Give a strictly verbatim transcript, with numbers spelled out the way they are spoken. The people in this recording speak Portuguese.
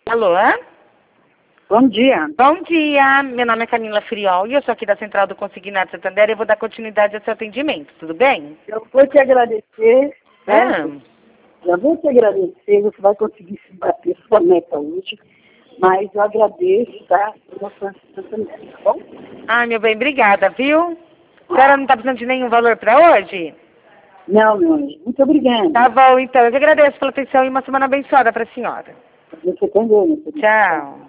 Alô? Bom dia. Bom dia, meu nome é Camila Friol e eu sou aqui da Central do Consignado Santander e eu vou dar continuidade ao seu atendimento, tudo bem? Eu vou te agradecer, né? Ah, Eu vou te agradecer, você vai conseguir se bater sua meta hoje, mas eu agradeço, tá? Pela sua Santander, tá bom? ai, meu bem, obrigada, viu? A senhora não está precisando de nenhum valor para hoje? Não, meu anjo, muito obrigada. Tá bom, então, eu que agradeço pela atenção e uma semana abençoada para a senhora. Você também, meu querido. Tchau.